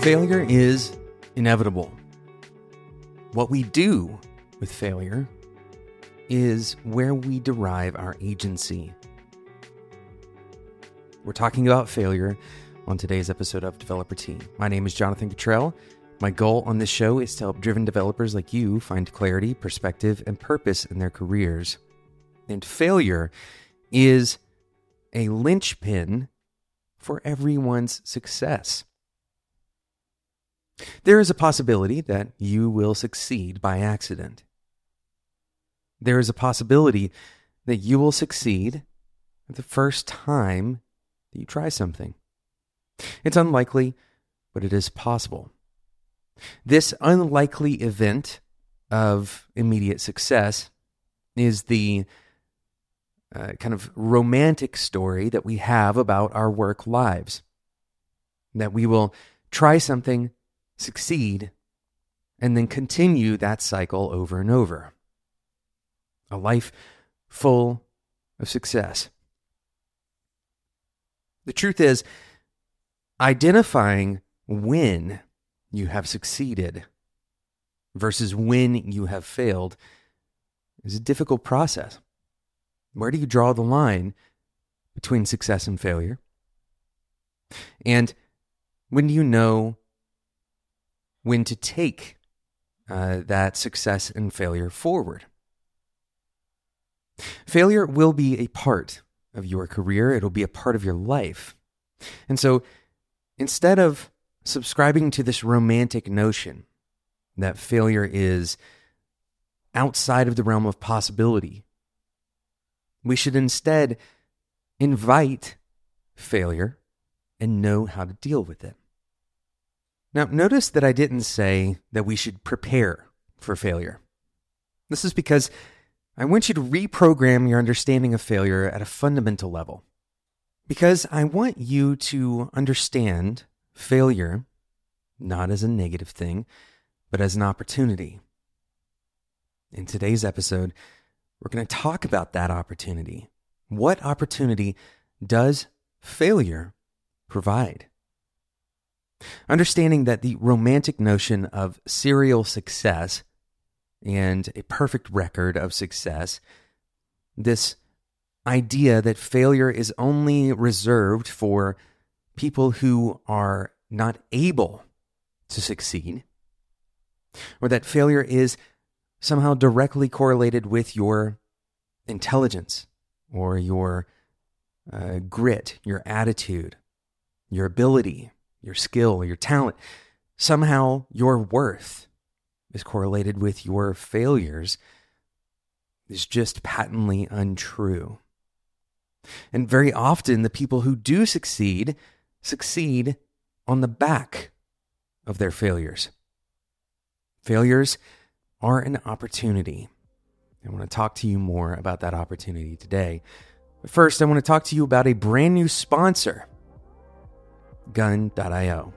Failure is inevitable. What we do with failure is where we derive our agency. We're talking about failure on today's episode of Developer Tea. My name is Jonathan Cottrell. My goal on this show is to help driven developers like you find clarity, perspective, and purpose in their careers. And failure is a linchpin for everyone's success. There is a possibility that you will succeed by accident. There is a possibility that you will succeed the first time that you try something. It's unlikely, but it is possible. This unlikely event of immediate success is the kind of romantic story that we have about our work lives. That we will try something, succeed, and then continue that cycle over and over. A life full of success. The truth is, identifying when you have succeeded versus when you have failed is a difficult process. Where do you draw the line between success and failure? And when do you know when to take that success and failure forward? Failure will be a part of your career. It'll be a part of your life. And so instead of subscribing to this romantic notion that failure is outside of the realm of possibility, we should instead invite failure and know how to deal with it. Now, notice that I didn't say that we should prepare for failure. This is because I want you to reprogram your understanding of failure at a fundamental level. Because I want you to understand failure not as a negative thing, but as an opportunity. In today's episode, we're going to talk about that opportunity. What opportunity does failure provide? Understanding that the romantic notion of serial success and a perfect record of success, this idea that failure is only reserved for people who are not able to succeed, or that failure is somehow directly correlated with your intelligence or your grit, your attitude, your ability, your skill, your talent. Somehow your worth is correlated with your failures is just patently untrue. And very often the people who do succeed on the back of their failures. Failures are an opportunity. I want to talk to you more about that opportunity today. But first, I want to talk to you about a brand new sponsor, Gun.io.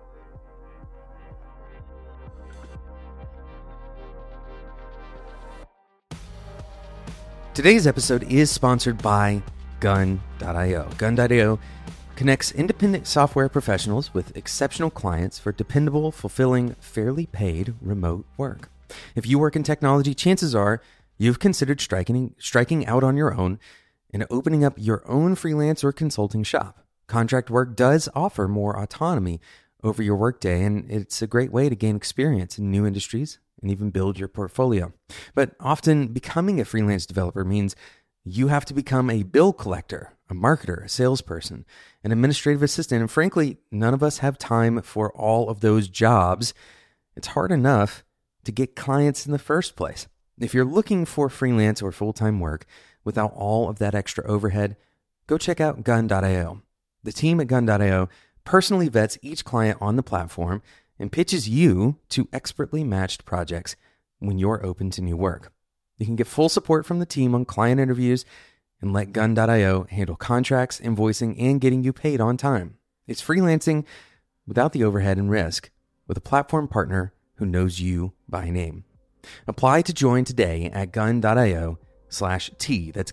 Today's episode is sponsored by Gun.io. Gun.io connects independent software professionals with exceptional clients for dependable, fulfilling, fairly paid remote work. If you work in technology, chances are you've considered striking out on your own and opening up your own freelance or consulting shop. Contract work does offer more autonomy over your workday, and it's a great way to gain experience in new industries and even build your portfolio. But often becoming a freelance developer means you have to become a bill collector, a marketer, a salesperson, an administrative assistant, and frankly, none of us have time for all of those jobs. It's hard enough to get clients in the first place. If you're looking for freelance or full-time work without all of that extra overhead, go check out Gun.io. The team at Gun.io personally vets each client on the platform and pitches you to expertly matched projects when you're open to new work. You can get full support from the team on client interviews and let Gun.io handle contracts, invoicing, and getting you paid on time. It's freelancing without the overhead and risk with a platform partner who knows you by name. Apply to join today at gun.io/T. That's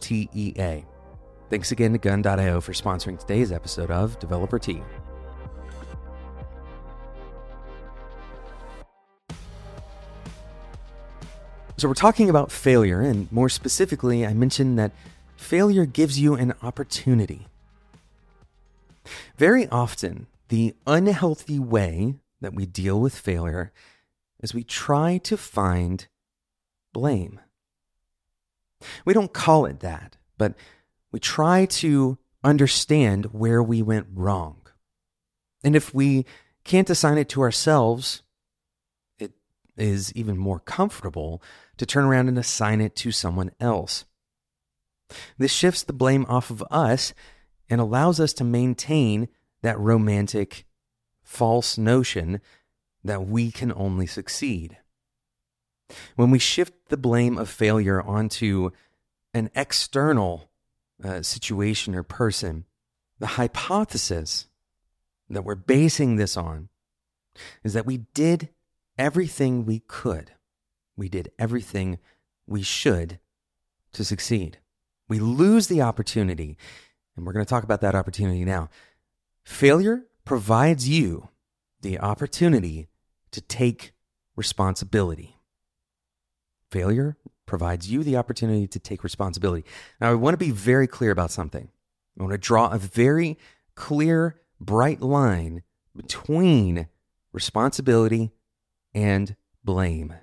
gun.io/TEA. Thanks again to Gun.io for sponsoring today's episode of Developer Tea. So we're talking about failure, and more specifically, I mentioned that failure gives you an opportunity. Very often, the unhealthy way that we deal with failure is we try to find blame. We don't call it that, but we try to understand where we went wrong. And if we can't assign it to ourselves, it is even more comfortable to turn around and assign it to someone else. This shifts the blame off of us and allows us to maintain that romantic, false notion that we can only succeed. When we shift the blame of failure onto an external situation or person, the hypothesis that we're basing this on is that we did everything we could. We did everything we should to succeed. We lose the opportunity, and we're going to talk about that opportunity now. Failure provides you the opportunity to take responsibility. Failure provides you the opportunity to take responsibility. Now, I want to be very clear about something. I want to draw a very clear, bright line between responsibility and blame.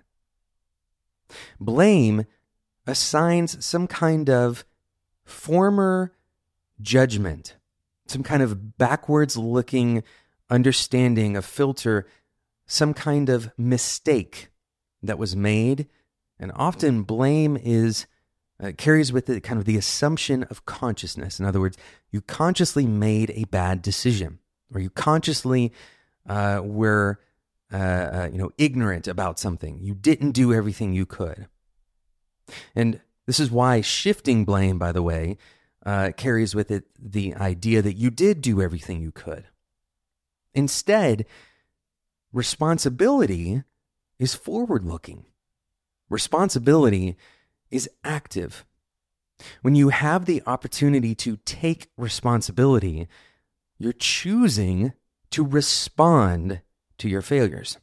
Blame assigns some kind of former judgment, some kind of backwards-looking understanding, a filter, some kind of mistake that was made. And often blame carries with it kind of the assumption of consciousness. In other words, you consciously made a bad decision, or you consciously were ignorant about something. You didn't do everything you could. And this is why shifting blame, by the way, carries with it the idea that you did do everything you could. Instead, responsibility is forward-looking. Responsibility is active. When you have the opportunity to take responsibility, you're choosing to respond to your failures.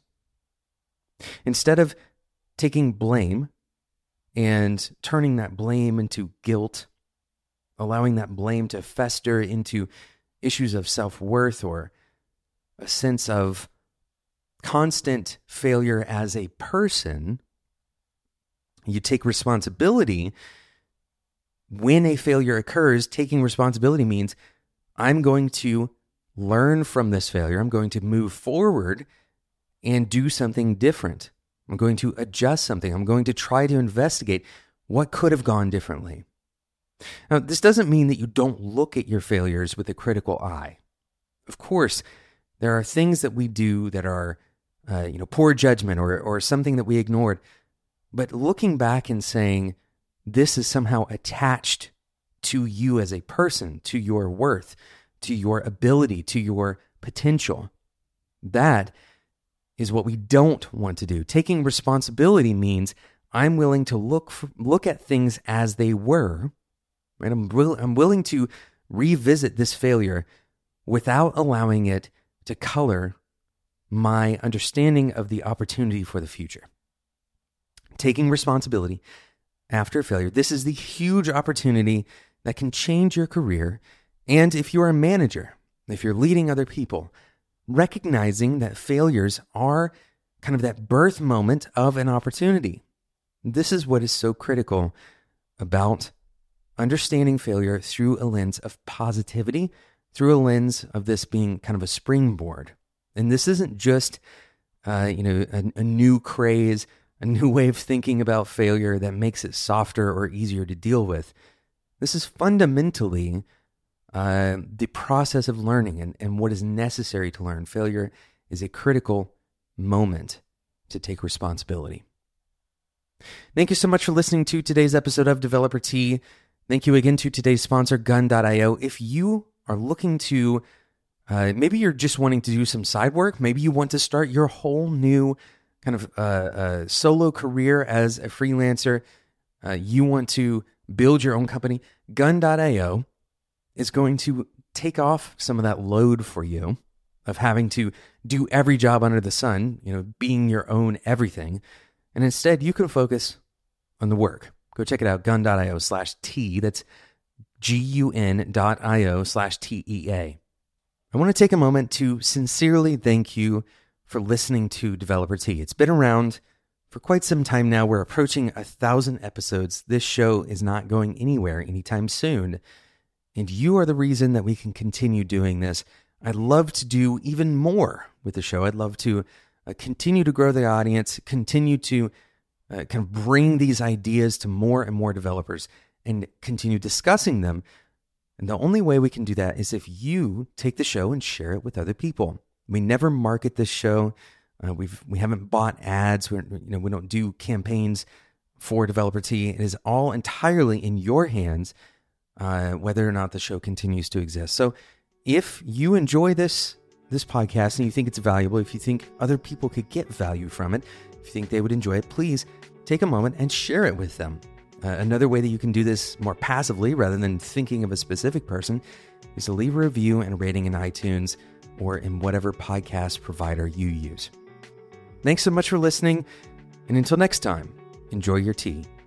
Instead of taking blame and turning that blame into guilt, allowing that blame to fester into issues of self-worth or a sense of constant failure as a person, you take responsibility. When a failure occurs, taking responsibility means I'm going to learn from this failure. I'm going to move forward and do something different. I'm going to adjust something. I'm going to try to investigate what could have gone differently. Now, this doesn't mean that you don't look at your failures with a critical eye. Of course, there are things that we do that are poor judgment or something that we ignored. But looking back and saying, this is somehow attached to you as a person, to your worth, to your ability, to your potential, that is what we don't want to do. Taking responsibility means I'm willing to look at things as they were, right? I'm willing to revisit this failure without allowing it to color my understanding of the opportunity for the future. Taking responsibility after failure, this is the huge opportunity that can change your career. And if you're a manager, if you're leading other people, recognizing that failures are kind of that birth moment of an opportunity. This is what is so critical about understanding failure through a lens of positivity, through a lens of this being kind of a springboard. And this isn't just, a new craze, a new way of thinking about failure that makes it softer or easier to deal with. This is fundamentally the process of learning and what is necessary to learn. Failure is a critical moment to take responsibility. Thank you so much for listening to today's episode of Developer Tea. Thank you again to today's sponsor, Gun.io. If you are looking to, maybe you're just wanting to do some side work, maybe you want to start your whole new kind of solo career as a freelancer, you want to build your own company, Gun.io is going to take off some of that load for you of having to do every job under the sun, being your own everything. And instead, you can focus on the work. Go check it out, gun.io/T. That's GUN.io/TEA. I want to take a moment to sincerely thank you for listening to Developer Tea. It's been around for quite some time now. We're approaching 1,000 episodes. This show is not going anywhere anytime soon. And you are the reason that we can continue doing this. I'd love to do even more with the show. I'd love to continue to grow the audience, continue to kind of bring these ideas to more and more developers and continue discussing them. And the only way we can do that is if you take the show and share it with other people. We never market this show. We haven't bought ads. We don't do campaigns for Developer Tea. It is all entirely in your hands, whether or not the show continues to exist. So if you enjoy this podcast and you think it's valuable, if you think other people could get value from it, if you think they would enjoy it, please take a moment and share it with them. Another way that you can do this more passively rather than thinking of a specific person is to leave a review and a rating in iTunes or in whatever podcast provider you use. Thanks so much for listening, and until next time, enjoy your tea.